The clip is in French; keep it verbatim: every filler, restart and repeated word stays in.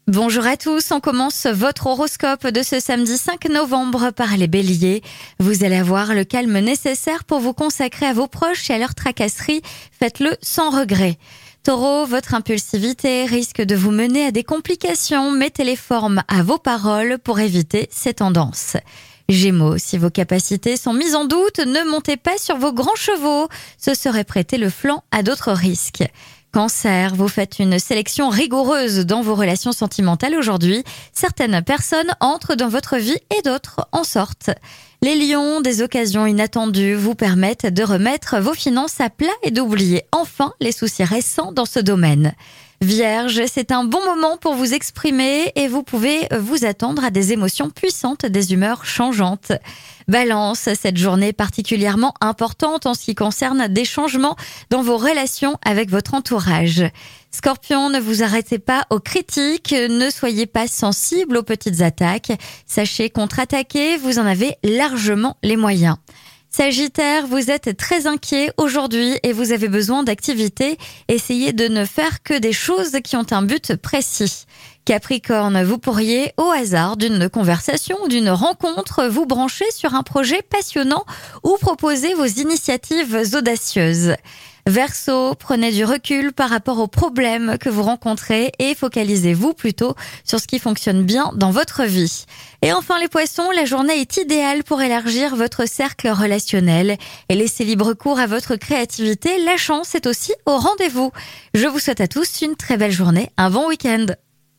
Bonjour à tous, on commence votre horoscope de ce samedi cinq novembre par les béliers. Vous allez avoir le calme nécessaire pour vous consacrer à vos proches et à leurs tracasseries. Faites-le sans regret. Taureau, votre impulsivité risque de vous mener à des complications. Mettez les formes à vos paroles pour éviter ces tendances. Gémeaux, si vos capacités sont mises en doute, ne montez pas sur vos grands chevaux. Ce serait prêter le flanc à d'autres risques. Cancer, vous faites une sélection rigoureuse dans vos relations sentimentales aujourd'hui. Certaines personnes entrent dans votre vie et d'autres en sortent. Les lions, des occasions inattendues vous permettent de remettre vos finances à plat et d'oublier enfin les soucis récents dans ce domaine. Vierge, c'est un bon moment pour vous exprimer et vous pouvez vous attendre à des émotions puissantes, des humeurs changeantes. Balance, cette journée est particulièrement importante en ce qui concerne des changements dans vos relations avec votre entourage. Scorpion, ne vous arrêtez pas aux critiques, ne soyez pas sensible aux petites attaques. Sachez contre-attaquer, vous en avez largement les moyens. Sagittaire, vous êtes très inquiet aujourd'hui et vous avez besoin d'activité. Essayez de ne faire que des choses qui ont un but précis. Capricorne, vous pourriez, au hasard d'une conversation ou d'une rencontre, vous brancher sur un projet passionnant ou proposer vos initiatives audacieuses. Verseau, prenez du recul par rapport aux problèmes que vous rencontrez et focalisez-vous plutôt sur ce qui fonctionne bien dans votre vie. Et enfin les poissons, la journée est idéale pour élargir votre cercle relationnel et laisser libre cours à votre créativité. La chance est aussi au rendez-vous. Je vous souhaite à tous une très belle journée, un bon week-end.